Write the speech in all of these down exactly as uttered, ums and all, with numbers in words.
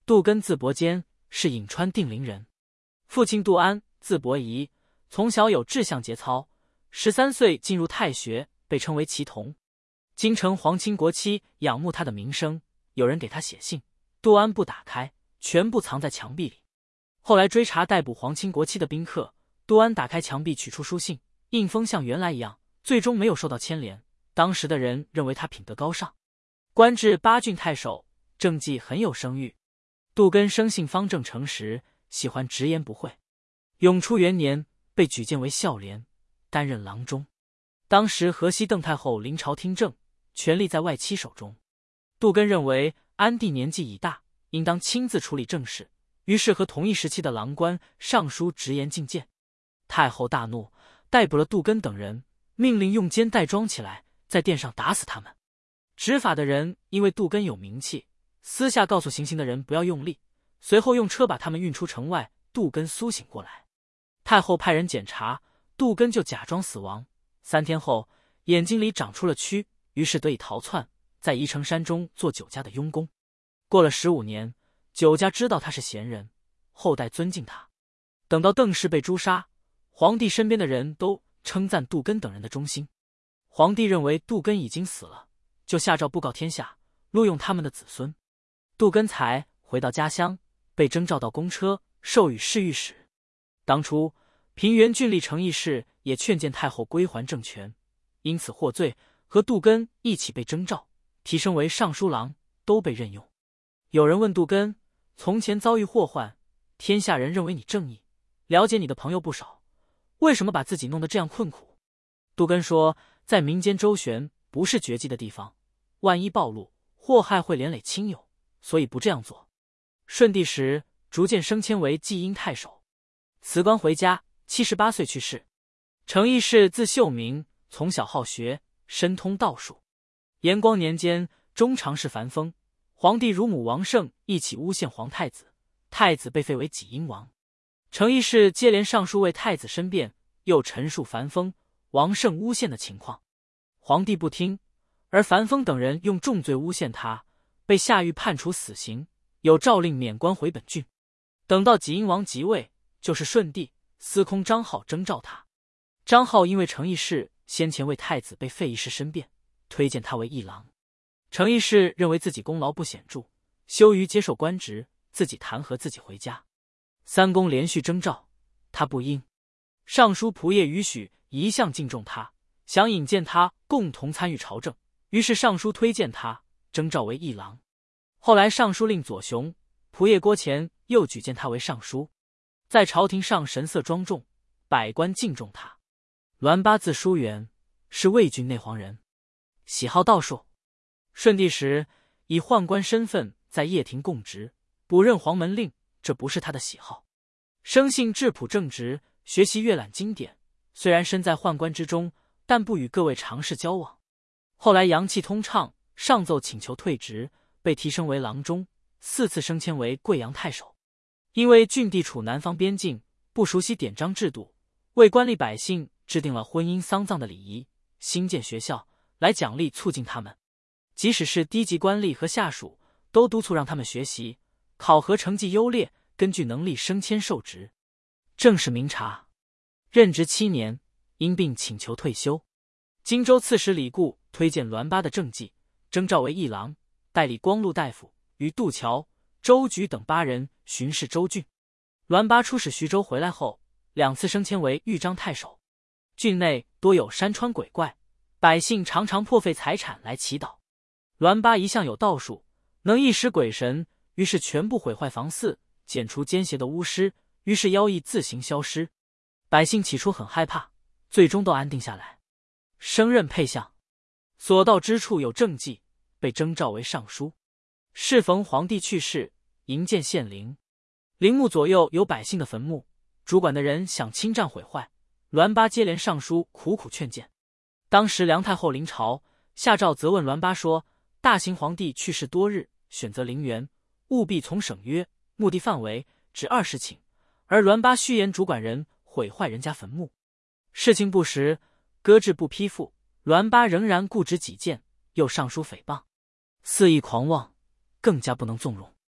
杜根字伯坚，是颍川定陵人，父亲杜安字伯仪，从小有志向节操，十三岁进入太学，被称为奇童。京城皇亲国戚仰慕他的名声，有人给他写信，杜安不打开，全部藏在墙壁里。后来追查逮捕皇亲国戚的宾客，杜安打开墙壁取出书信，印封像原来一样，最终没有受到牵连。当时的人认为他品德高尚，官至八郡太守，政绩很有声誉。杜根生性方正诚实，喜欢直言不讳。永初元年被举荐为孝廉，担任郎中。当时河西邓太后临朝听政，权力在外戚手中。杜根认为安帝年纪已大，应当亲自处理政事，于是和同一时期的郎官上书直言进谏。太后大怒，逮捕了杜根等人，命令用肩带装起来，在殿上打死他们。执法的人因为杜根有名气，私下告诉行刑的人不要用力，随后用车把他们运出城外。杜根苏醒过来，太后派人检查，杜根就假装死亡。三天后，眼睛里长出了蛆，于是得以逃窜，在宜城山中做酒家的佣工。过了十五年，酒家知道他是贤人，后代尊敬他。等到邓氏被诛杀，皇帝身边的人都称赞杜根等人的忠心。皇帝认为杜根已经死了，就下诏布告天下，录用他们的子孙。杜根才回到家乡，被征召到公车，授予侍御史。当初平原郡吏程义士也劝谏太后归还政权，因此获罪，和杜根一起被征召，提升为尚书郎，都被任用。有人问杜根，从前遭遇祸患，天下人认为你正义，了解你的朋友不少，为什么把自己弄得这样困苦？杜根说，在民间周旋不是绝迹的地方，万一暴露，祸害会连累亲友，所以不这样做。顺帝时逐渐升迁为济阴太守，辞官回家，七十八岁去世。程义士字秀明，从小好学，深通道术。延光年间，中常侍樊丰、皇帝乳母王胜一起诬陷皇太子，太子被废为济阴王。程义士接连上书为太子申辩，又陈述樊丰、王胜诬陷的情况。皇帝不听，而樊丰等人用重罪诬陷他，被下狱判处死刑，有诏令免官回本郡。等到济阴王即位，就是顺帝，司空张浩征召他。张浩因为程义士先前为太子被废一事申辩，推荐他为议郎。程义士认为自己功劳不显著，羞于接受官职，自己弹劾自己回家。三公连续征召，他不应。尚书仆射于许一向敬重他，想引荐他共同参与朝政，于是上书推荐他，征召为议郎。后来尚书令左雄、仆射郭乾又举荐他为尚书，在朝廷上神色庄重，百官敬重他。栾巴字叔元，是魏郡内黄人，喜好道术。顺帝时以宦官身份在掖庭供职，补任黄门令，这不是他的喜好。生性质朴正直，学习阅览经典，虽然身在宦官之中，但不与各位常侍交往。后来阳气通畅，上奏请求退职，被提升为郎中，四次升迁为贵阳太守。因为郡地处南方边境，不熟悉典章制度，为官吏百姓制定了婚姻丧葬的礼仪，兴建学校来奖励促进他们。即使是低级官吏和下属，都督促让他们学习，考核成绩优劣，根据能力升迁受职。正是明察。任职七年，因病请求退休。荆州刺史李固推荐栾巴的政绩，征召为议郎，代理光禄大夫，与杜桥、周举等八人巡视州郡。栾巴出使徐州回来后，两次升迁为豫章太守。郡内多有山川鬼怪，百姓常常破费财产来祈祷。栾巴一向有道术，能一识鬼神，于是全部毁坏房寺，剪除奸邪的巫师，于是妖异自行消失。百姓起初很害怕，最终都安定下来。升任配相，所到之处有政绩，被征召为尚书。适逢皇帝去世，营建献陵，陵墓左右有百姓的坟墓，主管的人想侵占毁坏，栾巴接连上书苦苦劝谏。当时梁太后临朝，下诏责问栾巴说，大行皇帝去世多日，选择陵园，务必从省约，目的范围只二十顷，而栾巴虚言主管人毁坏人家坟墓，事情不实，搁置不批复。栾巴仍然固执己见，又上书诽谤，肆意狂妄，更加不能纵容。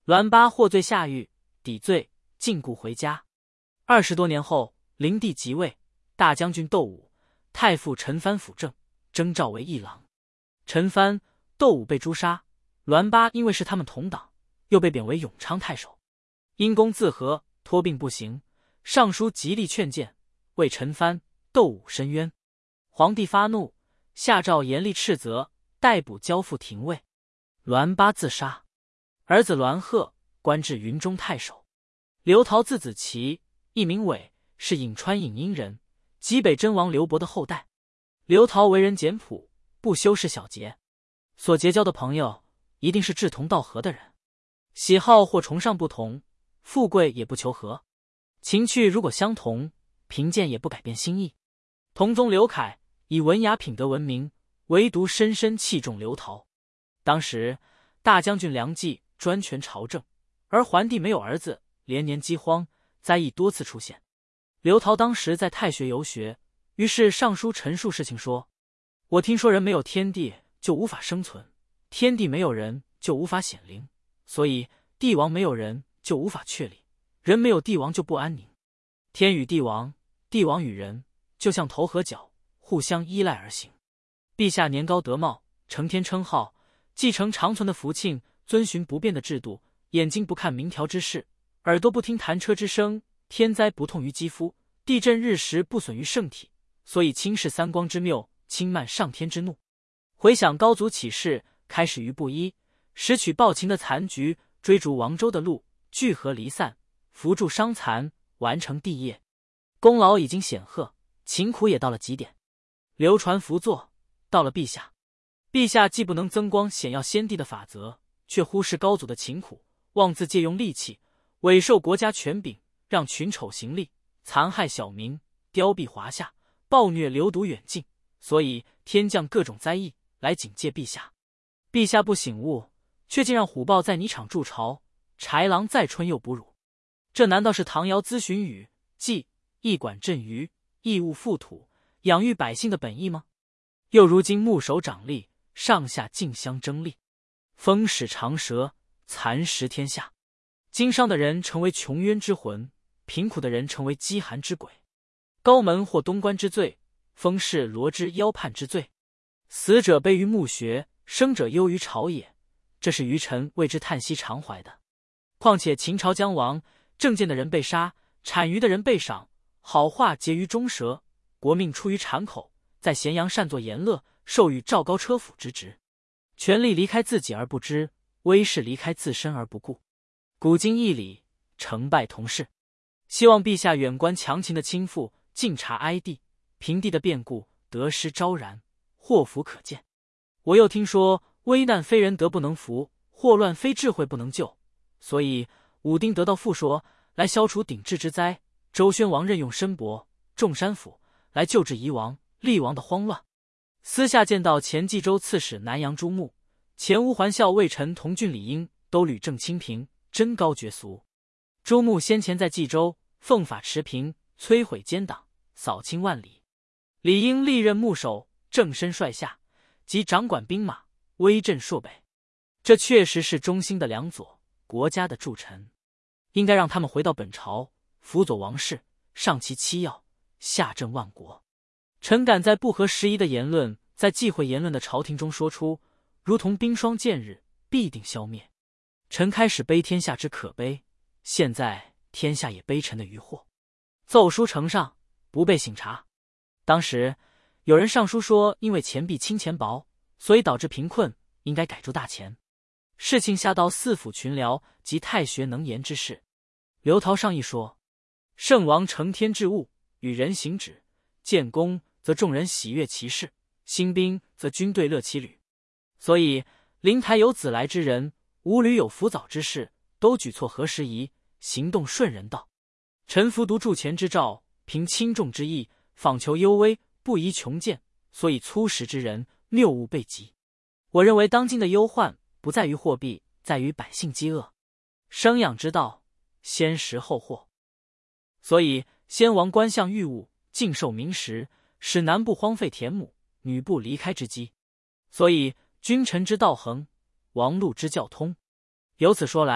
栾巴获罪下狱，抵罪，禁锢回家。二十多年后，灵帝即位，大将军窦武、太傅陈蕃辅政，征召为议郎。陈蕃、窦武被诛杀，栾巴因为是他们同党，又被贬为永昌太守。因公自和，托病不行，上书极力劝谏，为陈蕃、窦武申冤。皇帝发怒，下诏严厉斥责，逮捕交付廷尉。栾巴自杀，儿子栾鹤官至云中太守。刘陶字子奇，艺名伟，是颍川颍阴人，济北真王刘伯的后代。刘陶为人简朴，不修饰小节，所结交的朋友一定是志同道合的人，喜好或崇尚不同，富贵也不求和，情趣如果相同，贫贱也不改变心意。同宗刘恺以文雅品德闻名，唯独深深器重刘陶。当时大将军梁冀专权朝政，而桓帝没有儿子，连年饥荒，灾异多次出现。刘陶当时在太学游学，于是上书陈述事情说：我听说人没有天地就无法生存，天地没有人就无法显灵，所以帝王没有人就无法确立，人没有帝王就不安宁。天与帝王，帝王与人，就像头和脚，互相依赖而行。陛下年高德茂，成天称号，继承长存的福庆，遵循不变的制度，眼睛不看明条之事，耳朵不听弹车之声，天灾不痛于肌肤，地震日食不损于圣体，所以轻视三光之谬，轻慢上天之怒。回想高祖起事，开始于布衣，拾取暴秦的残局，追逐王周的路，聚合离散，扶助伤残，完成帝业，功劳已经显赫，勤苦也到了极点。流传福作，到了陛下。陛下既不能增光显耀先帝的法则，却忽视高祖的勤苦，妄自借用利器，委受国家权柄，让群丑行利，残害小民，凋敝华夏，暴虐流毒远近，所以天降各种灾异来警戒陛下。陛下不醒悟，却竟让虎豹在泥场筑巢，豺狼在春又哺乳。这难道是唐尧咨询禹、季一管振于义务富土，养育百姓的本意吗？又如今牧首长吏，上下竞相争利，风使长蛇，蚕食天下。经商的人成为穷渊之魂，贫苦的人成为饥寒之鬼。高门或东关之罪，封氏罗之腰叛之罪。死者悲于墓穴，生者忧于朝野，这是愚臣为之叹息常怀的。况且秦朝将亡，正见的人被杀，产鱼的人被赏，好话结于中舌，国命出于产口，在咸阳擅作言乐，授予赵高车辅之职。权力离开自己而不知，威势离开自身而不顾。古今义理，成败同世。希望陛下远观强秦的倾覆，尽察哀地，平地的变故，得失昭然，祸福可见。我又听说危难非人德不能服，祸乱非智慧不能救，所以武丁得到复说，来消除鼎峙之灾。周宣王任用申伯、仲山府来救治夷王、厉王的慌乱。私下见到前冀州刺史南阳朱穆、前乌桓校尉臣同郡李英，都屡正清平，真高绝俗。朱穆先前在冀州奉法持平，摧毁奸党，扫清万里。李英历任牧首，正身率下，即掌管兵马，威震朔北。这确实是忠心的良佐，国家的助臣，应该让他们回到本朝，辅佐王室，上其七要，下镇万国。臣敢在不合时宜的言论，在忌讳言论的朝廷中说出，如同冰霜见日，必定消灭。臣开始悲天下之可悲，现在天下也悲臣的余祸。奏书呈上，不被省察。当时有人上书说，因为钱币轻钱薄，所以导致贫困，应该改铸大钱。事情下到四府群僚及太学能言之事。刘陶上议说：圣王承天之物，与人行止，建功则众人喜悦其事，兴兵则军队乐其旅。所以灵台有子来之人，吾旅有辅早之事，都举措合时宜，行动顺人道。臣服读铸钱之诏，凭轻重之意，访求幽微，不宜穷见，所以粗识之人谬误备极。我认为当今的忧患不在于货币，在于百姓饥饿。生养之道，先食后货。所以先王官相御务，尽受民食，使男不荒废田亩，女不离开之机。所以君臣之道衡，王禄之教通。由此说来，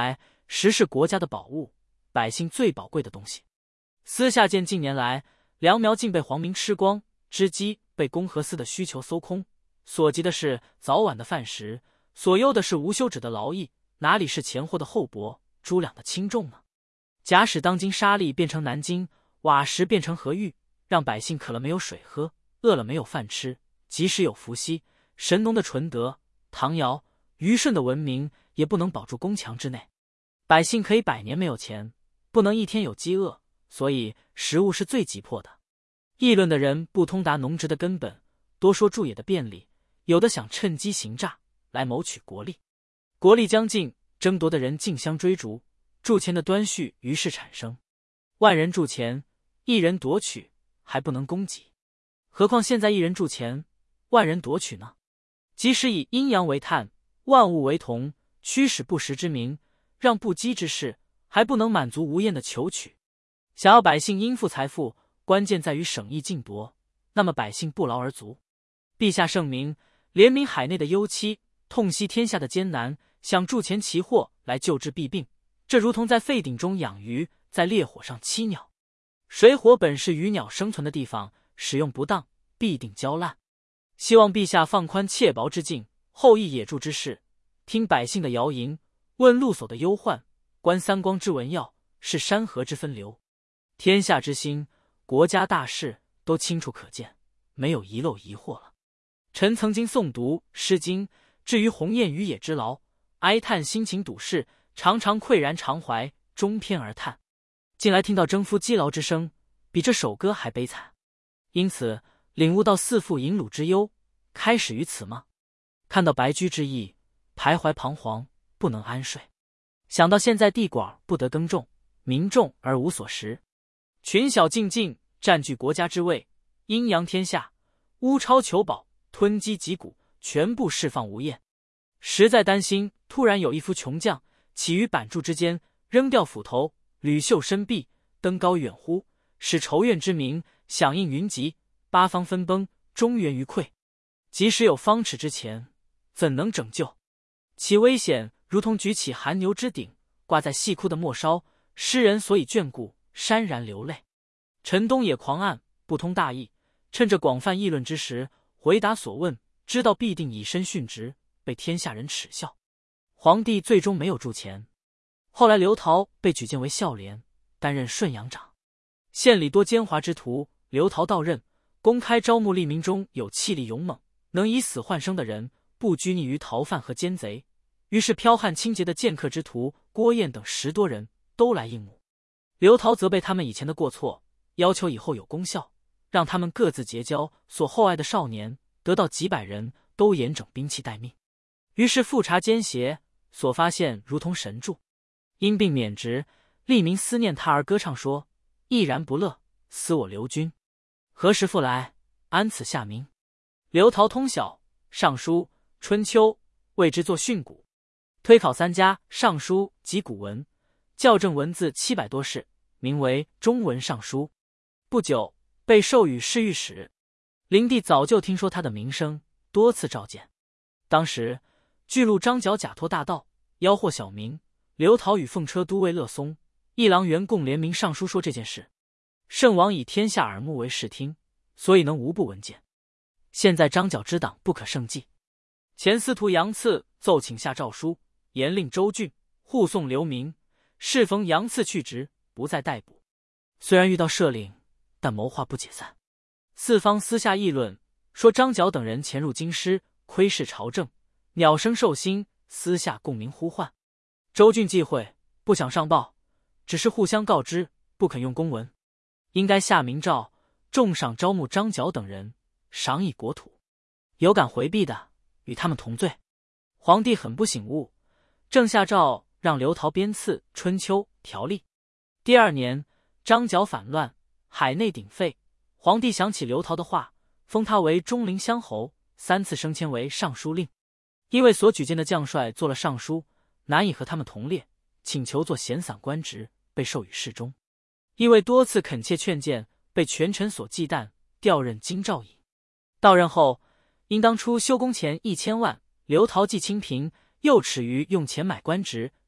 实是国家的宝物，百姓最宝贵的东西。私下见近年来粮苗竟被皇民吃光，织机被公和私的需求搜空，所急的是早晚的饭食，所忧的是无休止的劳役，哪里是钱货的厚薄，猪粮的轻重呢？假使当今沙砾变成南京，瓦石变成河域，让百姓渴了没有水喝，饿了没有饭吃，即使有伏羲、神农的纯德，唐尧、虞舜的文明，也不能保住宫墙之内。百姓可以百年没有钱，不能一天有饥饿，所以食物是最急迫的。议论的人不通达农职的根本，多说助野的便利，有的想趁机行诈来谋取国力。国力将尽，争夺的人竞相追逐，铸钱的端绪于是产生。万人铸钱，一人夺取，还不能供给，何况现在一人铸钱，万人夺取呢？即使以阴阳为碳，万物为铜，驱使不时之民，让不羁之事，还不能满足无厌的求取。想要百姓应付财富，关键在于省役竞夺，那么百姓不劳而足。陛下圣明，怜悯海内的忧戚，痛惜天下的艰难，想铸钱奇货来救治弊病，这如同在沸鼎中养鱼，在烈火上栖鸟。水火本是鱼鸟生存的地方，使用不当，必定焦烂。希望陛下放宽切薄之境，后益野贮之事，听百姓的谣淫，问路叟的忧患，观三光之文要，是山河之分流。天下之兴，国家大事都清楚可见，没有遗漏疑惑了。臣曾经诵读《诗经》，至于鸿雁于野之劳，哀叹心情笃事，常常喟然长怀，终篇而叹。近来听到征夫击劳之声，比这首歌还悲惨，因此领悟到四父引虏之忧，开始于此吗？看到白驹之役，徘徊彷徨，不能安睡。想到现在地广不得耕种，民众而无所食，群小竞竞，占据国家之位，阴阳天下，乌超求宝，吞积击鼓，全部释放无厌。实在担心突然有一夫穷将起于板柱之间，扔掉斧头，履袖身臂，登高远呼，使仇怨之名响应云集，八方分崩，中原于溃。即使有方尺之前，怎能拯救？其危险如同举起寒牛之鼎，挂在细枯的末梢，诗人所以眷顾，潸然流泪。陈东也狂暗，不通大义，趁着广泛议论之时，回答所问，知道必定以身殉职，被天下人耻笑。皇帝最终没有铸钱。后来刘陶被举荐为孝廉，担任顺阳长。县里多奸猾之徒，刘陶到任，公开招募吏民中有气力勇猛，能以死换生的人，不拘泥于逃犯和奸贼。于是剽悍清洁的剑客之徒郭燕等十多人都来应募。刘陶责备他们以前的过错，要求以后有功效，让他们各自结交所厚爱的少年，得到几百人都严整兵器待命。于是复查奸邪，所发现如同神助。因病免职，吏民思念他而歌唱说：毅然不乐，思我刘君，何时复来？安此下民？刘陶通晓尚书、春秋，为之作训诂，推考三家尚书及古文，校正文字七百多式，名为中文尚书。不久被授予侍御史。灵帝早就听说他的名声，多次召见。当时巨鹿张角假托大盗，吆喝小民。刘陶与奉车都尉乐松、一郎元共联名上书说这件事。圣王以天下耳目为视听，所以能无不闻见。现在张角之党不可胜计，前司徒杨赐奏请下诏书，严令州郡护送流民，适逢杨赐去职，不再逮捕。虽然遇到赦领，但谋划不解散。四方私下议论，说张角等人潜入京师，窥视朝政，鸟声兽心，私下共鸣呼唤。州郡忌讳，不想上报，只是互相告知，不肯用公文。应该下明诏，重赏招募张角等人，赏以国土。有敢回避的，与他们同罪。皇帝很不醒悟，正下诏让刘陶编次《春秋》条例。第二年，张角反乱，海内鼎沸。皇帝想起刘陶的话，封他为中陵乡侯，三次升迁为尚书令。因为所举荐的将帅做了尚书，难以和他们同列，请求做闲散官职，被授予侍中。因为多次恳切劝谏，被权臣所忌惮，调任京兆尹。到任后，因当初修工钱一千万，刘陶既清贫，又耻于用钱买官职，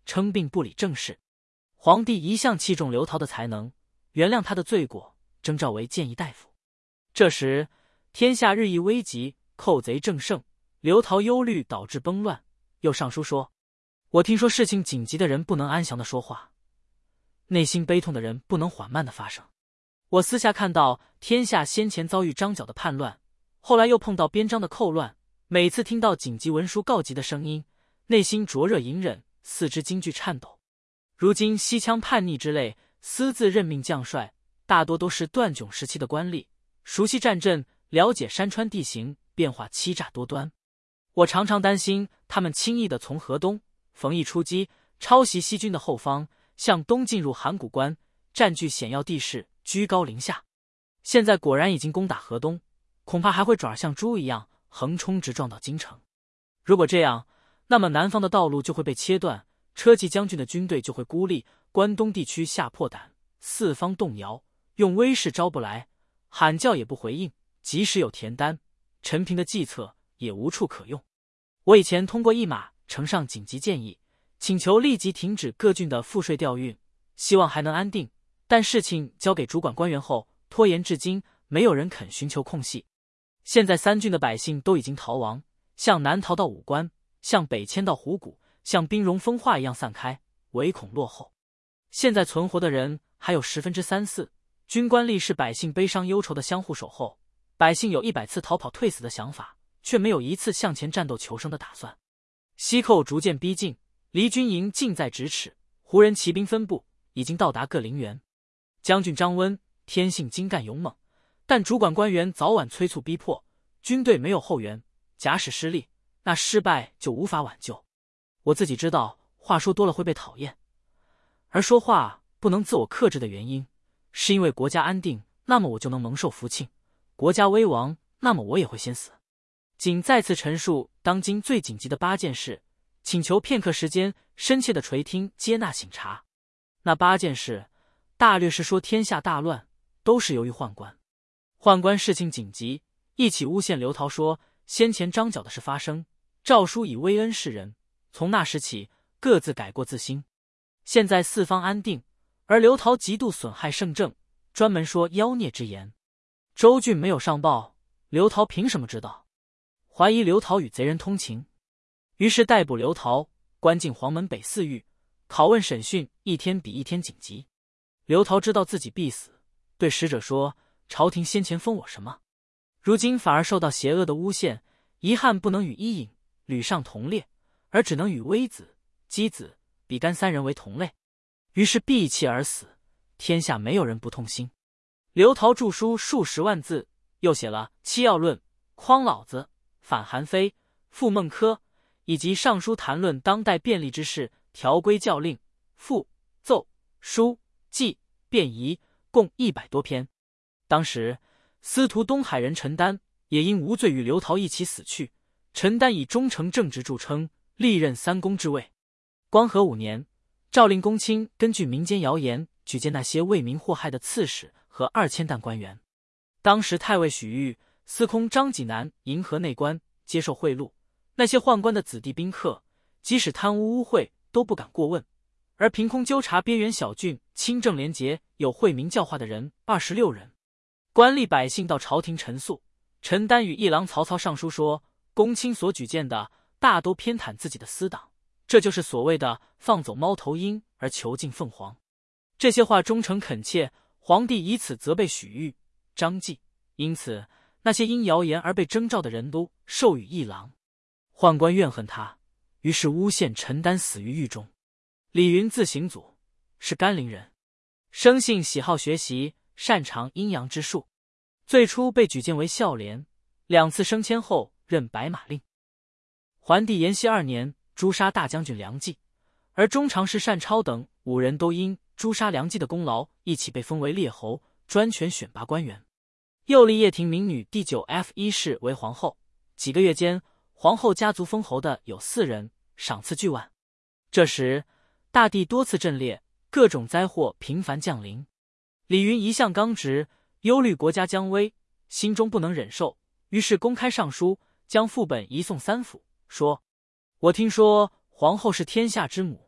称病不理政事。皇帝一向器重刘陶的才能，原谅他的罪过，征召为谏议大夫。这时天下日益危急，寇贼正盛，刘陶忧虑导致崩乱，又上书说：我听说事情紧急的人不能安详的说话，内心悲痛的人不能缓慢的发声。我私下看到天下先前遭遇张角的叛乱，后来又碰到边章的寇乱，每次听到紧急文书告急的声音，内心灼热隐忍，四肢惊惧颤抖。如今西羌叛逆之类私自任命将帅，大多都是段炯时期的官吏，熟悉战阵，了解山川地形，变化欺诈多端。我常常担心他们轻易地从河东逢义出击，抄袭西军的后方，向东进入函谷关，占据险要地势，居高临下。现在果然已经攻打河东，恐怕还会转而像猪一样横冲直撞到京城。如果这样，那么南方的道路就会被切断，车骑将军的军队就会孤立，关东地区吓破胆，四方动摇，用威势招不来，喊叫也不回应，即使有田单、陈平的计策也无处可用。我以前通过一马呈上紧急建议，请求立即停止各郡的赋税调运，希望还能安定，但事情交给主管官员后拖延至今，没有人肯寻求空隙。现在三郡的百姓都已经逃亡，向南逃到武关，向北迁到虎谷，像冰融风化一样散开，唯恐落后。现在存活的人还有十分之三四，军官吏是百姓悲伤忧愁的相互守候，百姓有一百次逃跑退死的想法，却没有一次向前战斗求生的打算。西寇逐渐逼近，离军营近在咫尺，胡人骑兵分布已经到达各陵园。将军张温天性精干勇猛，但主管官员早晚催促逼迫，军队没有后援，假使失利，那失败就无法挽救。我自己知道话说多了会被讨厌，而说话不能自我克制的原因，是因为国家安定，那么我就能蒙受福庆；国家危亡，那么我也会先死。仅再次陈述当今最紧急的八件事，请求片刻时间，深切的垂听接纳省察。那八件事大略是说天下大乱都是由于宦官，宦官事情紧急，一起诬陷刘陶说先前张角的事发生，诏书以威恩示人，从那时起各自改过自新。现在四方安定，而刘陶极度损害圣政，专门说妖孽之言。州郡没有上报，刘陶凭什么知道？怀疑刘陶与贼人通情，于是逮捕刘陶，关进黄门北四狱，拷问审讯一天比一天紧急。刘陶知道自己必死，对使者说：朝廷先前封我什么？如今反而受到邪恶的诬陷，遗憾不能与伊尹、吕尚同列，而只能与微子、箕子、比干三人为同类，于是闭气而死。天下没有人不痛心。刘陶著书数十万字，又写了《七要论》《匡老子》《反韩非》《复孟轲》，以及上书谈论当代便利之事、条规教令、赋、奏、书、记、辩仪，共一百多篇。当时司徒东海人陈丹也因无罪与刘陶一起死去，陈丹以忠诚正直著称，历任三公之位。光和五年，诏令公卿根据民间谣言举荐那些为民祸害的刺史和二千担官员。当时太尉许玉、司空张济南迎合内官，接受贿赂，那些宦官的子弟宾客，即使贪污污秽都不敢过问，而凭空纠察边缘小郡，清正廉洁有惠民教化的人二十六人。官吏百姓到朝廷陈诉，陈丹与议郎曹操上书说，公卿所举荐的大都偏袒自己的私党，这就是所谓的放走猫头鹰而囚禁凤凰。这些话忠诚恳切，皇帝以此责备许玉、张继，因此那些因谣言而被征召的人都授予议郎。宦官怨恨他，于是诬陷陈丹死于狱中。李云字行祖，是甘陵人，生性喜好学习，擅长阴阳之术。最初被举荐为孝廉，两次升迁后任白马令。桓帝延熹二年诛杀大将军梁冀，而中常侍单超等五人都因诛杀梁冀的功劳一起被封为列侯，专权选拔官员。又立叶廷民女第九 F 一世为皇后，几个月间，皇后家族封侯的有四人，赏赐巨万。这时大地多次震裂，各种灾祸频繁降临。李云一向刚直，忧虑国家将危，心中不能忍受，于是公开上书，将副本移送三府，说：我听说皇后是天下之母，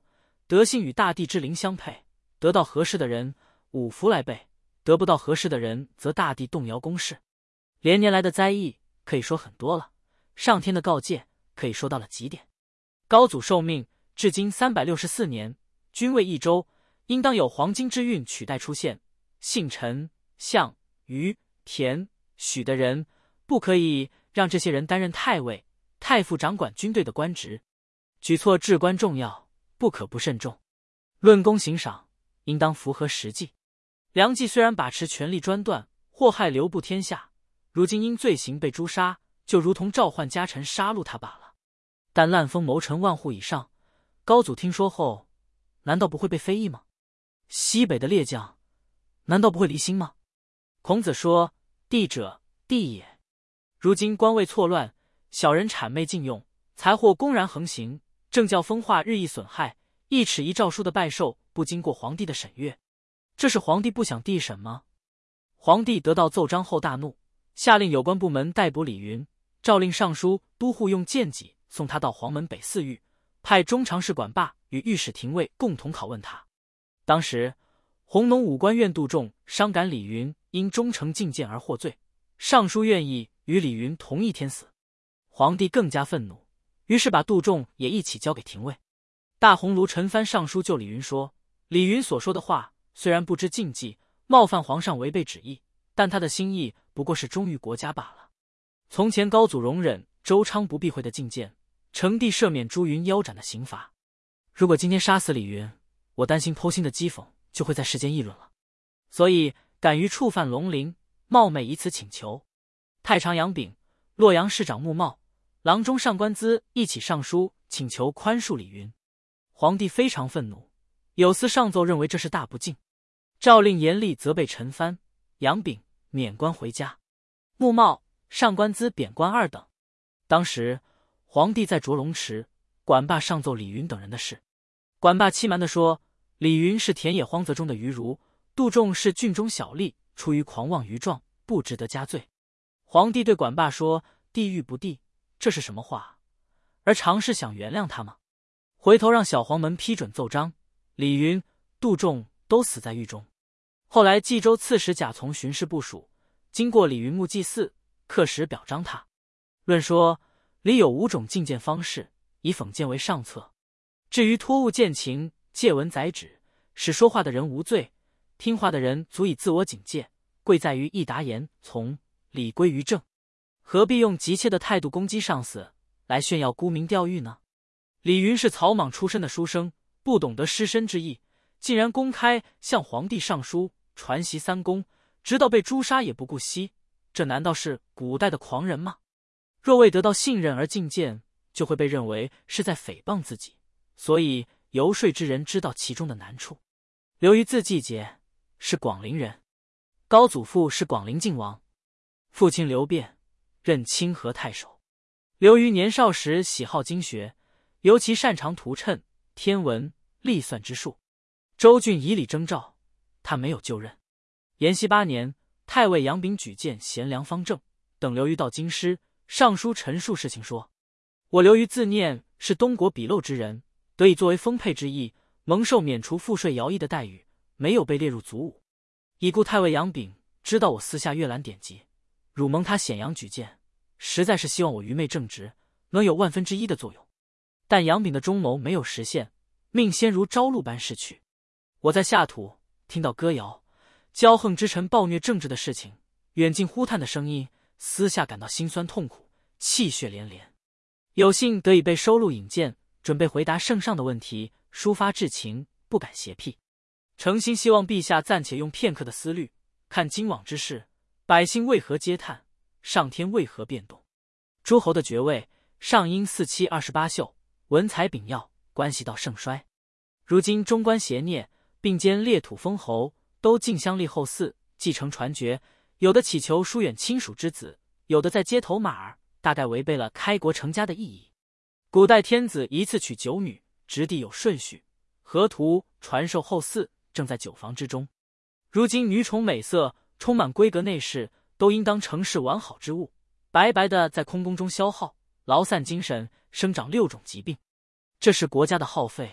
德性与大地之灵相配，得到合适的人，五福来备；得不到合适的人，则大地动摇公事。连年来的灾异可以说很多了，上天的告诫可以说到了极点。高祖受命至今三百六十四年，均位一周，应当有黄金之运取代出现。姓陈、项、于、田、许的人，不可以让这些人担任太尉、太傅，掌管军队的官职。举措至关重要，不可不慎重。论功行赏，应当符合实际。梁冀虽然把持权力专断，祸害刘部天下，如今因罪行被诛杀，就如同召唤家臣杀戮他罢了。但滥封谋臣万户以上，高祖听说后，难道不会被非议吗？西北的烈将，难道不会离心吗？孔子说：“地者，地也。如今官位错乱，小人谄媚禁用，财货公然横行，政教风化日益损害。一尺一诏书的拜寿，不经过皇帝的审阅，这是皇帝不想地审吗？”皇帝得到奏章后大怒，下令有关部门逮捕李云，诏令尚书都护用剑戟送他到黄门北寺狱，派中常侍管霸与御史廷尉共同拷问他。当时弘农武官院杜仲伤感李云因忠诚进谏而获罪，尚书愿意与李云同一天死。皇帝更加愤怒，于是把杜仲也一起交给廷尉。大鸿胪陈蕃上书就李云说：“李云所说的话虽然不知禁忌，冒犯皇上，违背旨意，但他的心意不过是忠于国家罢了。从前高祖容忍周昌不避讳的进谏，成帝赦免朱云腰斩的刑罚。如果今天杀死李云，我担心剖心的讥讽就会在世间议论了，所以敢于触犯龙鳞，冒昧以此请求。”太常杨炳、洛阳市长穆茂、郎中上官资一起上书请求宽恕李云。皇帝非常愤怒，有司上奏认为这是大不敬，诏令严厉责备陈蕃、杨炳，免官回家。穆茂、上官资贬官二等。当时皇帝在卓龙池，管霸上奏李云等人的事。管霸欺瞒地说，李云是田野荒泽中的鱼儒，杜仲是郡中小吏，出于狂妄愚状，不值得加罪。皇帝对管霸说：“地狱不地，这是什么话？而常是想原谅他吗？”回头让小黄门批准奏章，李云、杜仲都死在狱中。后来冀州刺史贾从巡视部署，经过李云墓祭祀，刻石表彰他。论说里有五种进谏方式，以讽谏为上策。至于托物见情、借文载旨，使说话的人无罪，听话的人足以自我警戒，贵在于一答言从，理归于正。何必用急切的态度攻击上司，来炫耀沽名钓誉呢？李云是草莽出身的书生，不懂得师身之意，竟然公开向皇帝上书传习三公，直到被诛杀也不顾惜，这难道是古代的狂人吗？若未得到信任而进谏，就会被认为是在诽谤自己，所以游说之人知道其中的难处。刘虞字季节，是广陵人，高祖父是广陵靖王，父亲刘辩任清河太守。刘虞年少时喜好经学，尤其擅长图谶、天文、历算之术。州郡以礼征召，他没有就任。延熙八年，太尉杨炳举荐贤良方正，等刘虞到京师，上书陈述事情说：“我刘虞自念是东国鄙陋之人，得以作为丰沛之役，蒙受免除赋税徭役的待遇，没有被列入族伍。已故太尉杨炳知道我私下阅览典籍，汝蒙他显扬举荐，实在是希望我愚昧正直，能有万分之一的作用。但杨炳的忠谋没有实现，命先如朝露般逝去。我在下土听到歌谣、骄横之臣暴虐政治的事情，远近呼叹的声音，私下感到心酸痛苦，气血连连。有幸得以被收录引荐，准备回答圣上的问题，抒发至情，不敢邪僻。诚心希望陛下暂且用片刻的思虑，看今往之事，百姓为何嗟叹，上天为何变动。诸侯的爵位，上应四七二十八宿，文采秉要，关系到盛衰。如今中官邪孽，并兼列土封侯，都竞相立后嗣，继承传爵，有的祈求疏远亲属之子，有的在街头马儿，大概违背了开国成家的意义。古代天子一次娶九女，直隶有顺序，河图传授后嗣，正在九房之中。如今女宠美色，充满闺阁内侍，都应当成事完好之物，白白的在空宫中消耗，劳散精神，生长六种疾病。这是国家的耗费，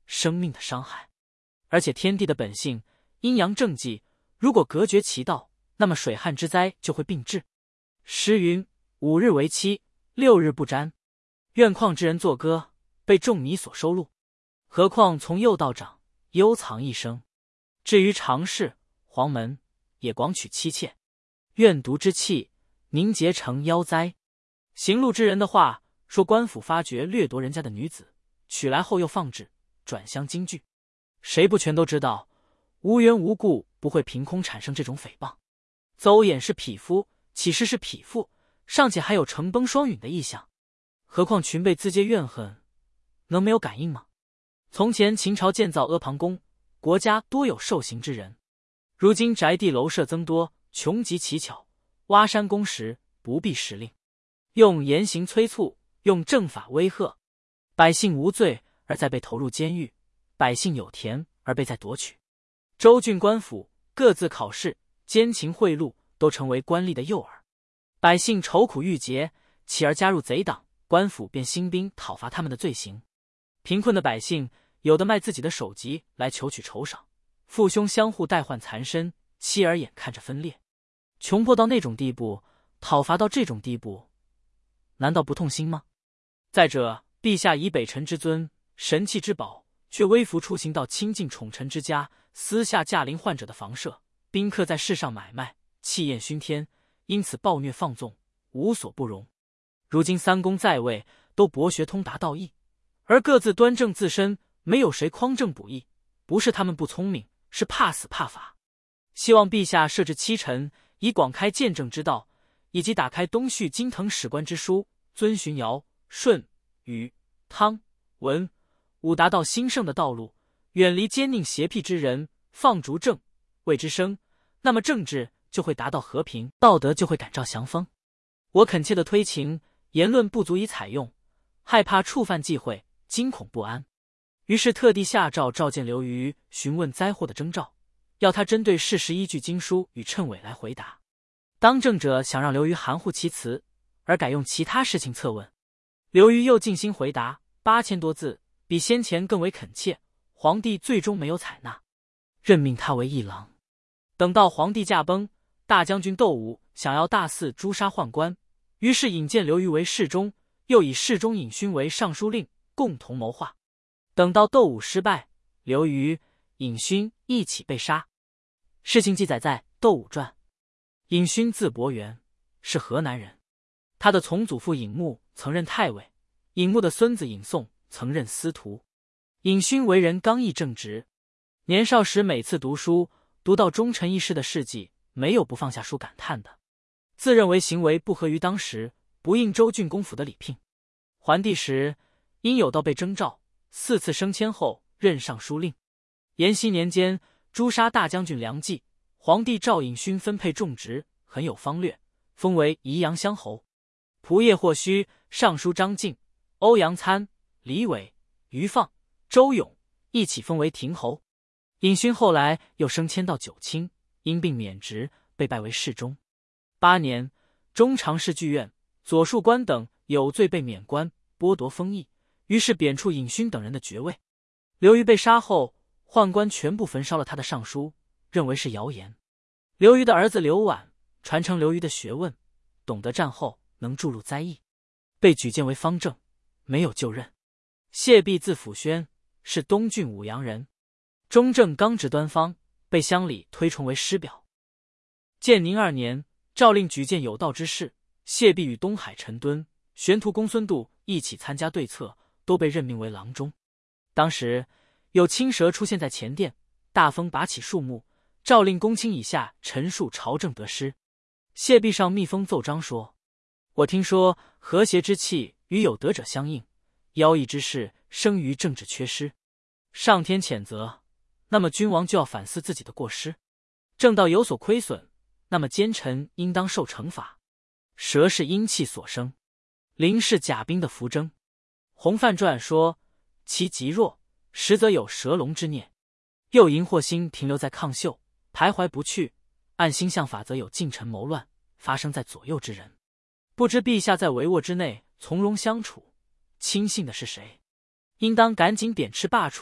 生命的伤害。而且天地的本性，阴阳正纪，如果隔绝其道，那么水旱之灾就会并至。诗云：五日为期，六日不沾。怨旷之人作歌，被仲尼所收录。何况从幼到长，幽藏一生。至于常侍、黄门，也广取妻妾。怨毒之气，凝结成妖灾。行路之人的话说，官府发觉掠夺人家的女子，娶来后又放置，转相京剧。谁不全都知道，无缘无故不会凭空产生这种诽谤。邹衍是匹夫，岂是是匹夫，尚且还有城崩双陨的意象，何况群辈自嗟怨恨，能没有感应吗？从前秦朝建造阿房宫，国家多有受刑之人，如今宅地楼舍增多，穷极奇巧，挖山工时不必时令，用严刑催促，用正法威吓，百姓无罪而再被投入监狱，百姓有田而被再夺取。州郡官府各自考试，奸情贿赂，都成为官吏的诱饵。百姓愁苦郁结，起而加入贼党，官府便兴兵讨伐他们的罪行。贫困的百姓有的卖自己的首级来求取酬赏，父兄相互代换残身，妻儿眼看着分裂。穷迫到那种地步，讨伐到这种地步，难道不痛心吗？再者，陛下以北辰之尊，神器之宝，却微服出行到亲近宠臣之家，私下驾临患者的房舍，宾客在市上买卖，气焰熏天，因此暴虐放纵，无所不容。如今三公在位，都博学通达道义，而各自端正自身，没有谁匡正补义，不是他们不聪明，是怕死怕罚。希望陛下设置七臣，以广开见证之道，以及打开东续金腾史官之书，遵循尧、舜、禹、汤、文、武达到兴盛的道路，远离奸佞邪僻之人，放逐正谓之生，那么政治就会达到和平，道德就会感召祥风。我恳切的推情，言论不足以采用，害怕触犯忌讳，惊恐不安，于是特地下诏召见刘虞，询问灾祸的征兆，要他针对事实依据经书与谶纬来回答。当政者想让刘虞含糊其辞，而改用其他事情测问，刘虞又尽心回答，八千多字，比先前更为恳切。皇帝最终没有采纳，任命他为议郎。等到皇帝驾崩，大将军窦武想要大肆诛杀宦官，于是引荐刘虞为侍中，又以侍中尹勋为尚书令，共同谋划。等到窦武失败，刘虞、尹勋一起被杀。事情记载在《窦武传》。尹勋字伯元，是河南人。他的从祖父尹牧曾任太尉，尹牧的孙子尹颂曾任司徒。尹勋为人刚毅正直，年少时每次读书，读到忠臣义士的事迹，没有不放下书感叹的。自认为行为不合于当时，不应州郡公府的礼聘。桓帝时，因有道被征召，四次升迁后任尚书令。延熙年间，诛杀大将军梁冀，皇帝诏尹勋分配重职，很有方略，封为宜阳乡侯。仆射霍胥、尚书张敬、欧阳参、李伟、于放、周勇一起封为亭侯。尹勋后来又升迁到九卿，因病免职，被拜为侍中。八年，中常侍剧院、左庶官等有罪被免官，剥夺封邑，于是贬黜尹勋等人的爵位。刘虞被杀后，宦官全部焚烧了他的上书，认为是谣言。刘虞的儿子刘琬传承刘虞的学问，懂得战后能注入灾异，被举荐为方正，没有就任。谢弼字辅宣，是东郡武阳人，中正刚直端方，被乡里推崇为师表。建宁二年，诏令举荐有道之士，谢弼与东海陈敦、玄徒公孙度一起参加对策，都被任命为郎中。当时有青蛇出现在前殿，大风拔起树木，诏令公卿以下陈述朝政得失。谢弼上密封奏章说：我听说和谐之气与有德者相应，妖异之事生于政治缺失。上天谴责，那么君王就要反思自己的过失；政道有所亏损，那么奸臣应当受惩罚。蛇是阴气所生，灵是甲兵的伏征。洪范传说其极弱，实则有蛇龙之念。又荧惑星停留在抗秀，徘徊不去，按星象法则有近臣谋乱发生在左右之人。不知陛下在帷幄之内从容相处，轻信的是谁？应当赶紧点斥罢黜，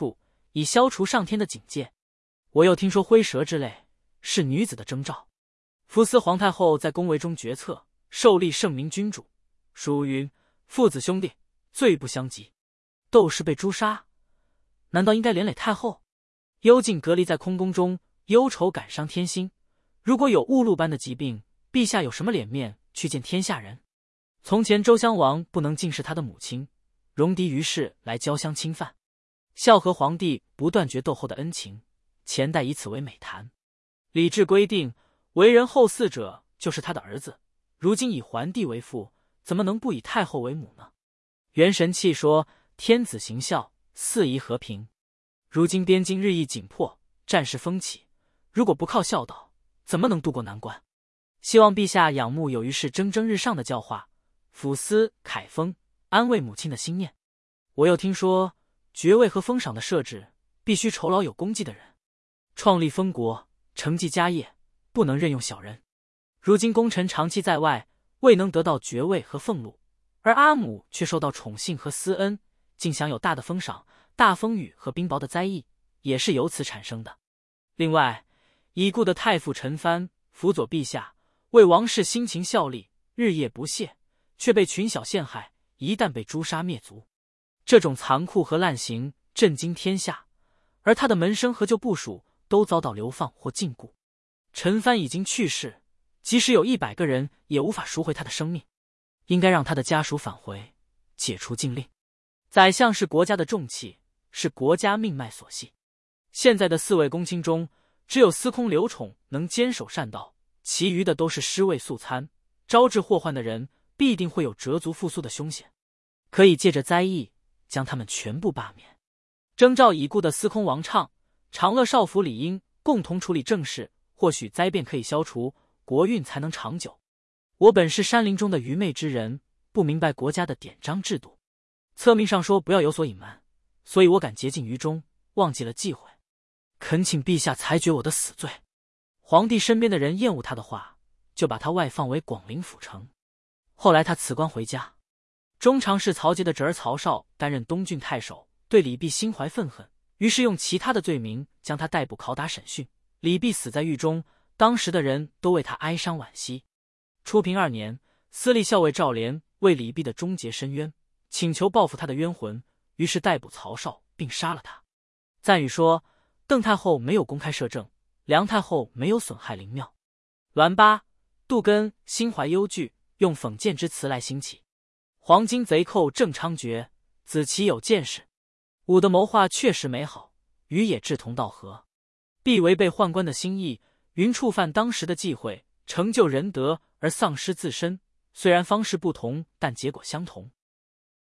以消除上天的警戒。我又听说灰蛇之类是女子的征兆。福斯皇太后在宫闱中决策，受立圣明君主，书云：父子兄弟，罪不相及。窦氏被诛杀，难道应该连累太后？幽禁隔离在空宫中，忧愁感伤天心。如果有误禄般的疾病，陛下有什么脸面去见天下人？从前周襄王不能敬视他的母亲，戎狄于是来交相侵犯。孝和皇帝不断绝窦后的恩情，前代以此为美谈。礼制规定，为人后嗣者就是他的儿子，如今以桓帝为父，怎么能不以太后为母呢？元神器说天子行孝，嗣夷和平。如今边境日益紧迫，战事风起，如果不靠孝道，怎么能渡过难关？希望陛下仰慕有于是蒸蒸日上的教化，抚思凯丰，安慰母亲的心念。我又听说爵位和封赏的设置必须酬劳有功绩的人，创立封国，承继家业，不能任用小人。如今功臣长期在外，未能得到爵位和俸禄，而阿母却受到宠幸和私恩，竟享有大的封赏、大风雨和冰雹的灾异，也是由此产生的。另外，已故的太傅陈蕃辅佐陛下，为王室辛勤效力，日夜不懈，却被群小陷害，一旦被诛杀灭族。这种残酷和滥行震惊天下，而他的门生和旧部属都遭到流放或禁锢。陈蕃已经去世，即使有一百个人也无法赎回他的生命，应该让他的家属返回，解除禁令。宰相是国家的重器，是国家命脉所系。现在的四位公卿中，只有司空刘宠能坚守善道，其余的都是尸位素餐，招致祸患的人必定会有折族复苏的凶险。可以借着灾异将他们全部罢免。征召已故的司空王畅、长乐少府李英共同处理政事，或许灾变可以消除，国运才能长久。我本是山林中的愚昧之人，不明白国家的典章制度。册命上说不要有所隐瞒，所以我敢竭尽于衷，忘记了忌讳。恳请陛下裁决我的死罪。皇帝身边的人厌恶他的话，就把他外放为广陵府丞。后来他辞官回家。中常侍曹节的侄儿曹绍担任东郡太守，对李泌心怀愤恨，于是用其他的罪名将他逮捕拷打审讯。李泌死在狱中，当时的人都为他哀伤惋惜。初平二年，司隶校尉赵廉为李泌的终结申冤，请求报复他的冤魂，于是逮捕曹绍并杀了他。赞语说，邓太后没有公开摄政，梁太后没有损害灵庙。栾巴、杜根心怀忧惧，用讽谏之词来兴起。黄巾贼寇正猖獗，子其有见识。武的谋划确实美好，禹也志同道合，必违背宦官的心意，云触犯当时的忌讳，成就仁德而丧失自身。虽然方式不同，但结果相同。